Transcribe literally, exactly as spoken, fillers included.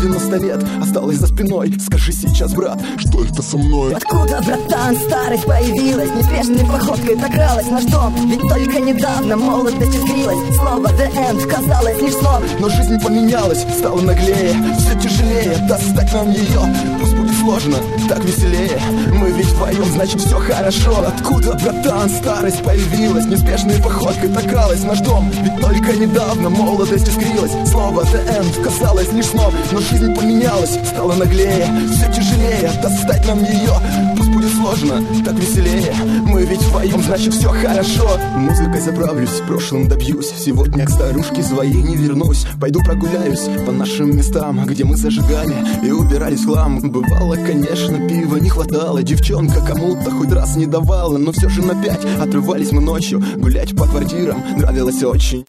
девяносто лет осталось за спиной. Скажи сейчас, брат, что это со мной? Откуда, братан, старость появилась? Неспешной походкой прокралась наш дом. Ведь только недавно молодость искрилась. Слово the end казалось лишь сном. Но жизнь поменялась, стала наглее, все тяжелее достать нам ее. Пусть будет сложно, так веселее. Мы ведь вдвоем, значит все хорошо. Откуда, братан, старость появилась? Неспешной походкой прокралась наш дом. Ведь только недавно молодость искрилась. Слово the end казалось лишь сном. Но жизнь поменялась, стала наглее, все тяжелее достать нам ее. Пусть будет сложно, так веселее. Мы ведь вдвоем, значит все хорошо. Музыкой заправлюсь, прошлым добьюсь. Сегодня к старушке своей не вернусь. Пойду прогуляюсь по нашим местам, где мы зажигали и убирались в хлам. Бывало, конечно, пива не хватало. Девчонка кому-то хоть раз не давала. Но все же на пять отрывались мы ночью гулять по квартирам. Нравилось очень.